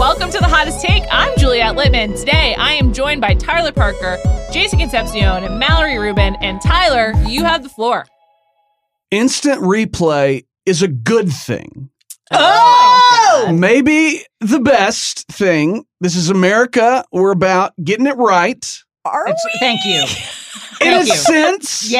Welcome to The Hottest Take. I'm Juliette Littman. Today, I am joined by Tyler Parker, Jason Concepcion, and Mallory Rubin. And Tyler, you have the floor. Instant replay is a good thing. Oh! Maybe the best thing. This is America. We're about getting it right. Are we? Thank you. In a sense. Yeah.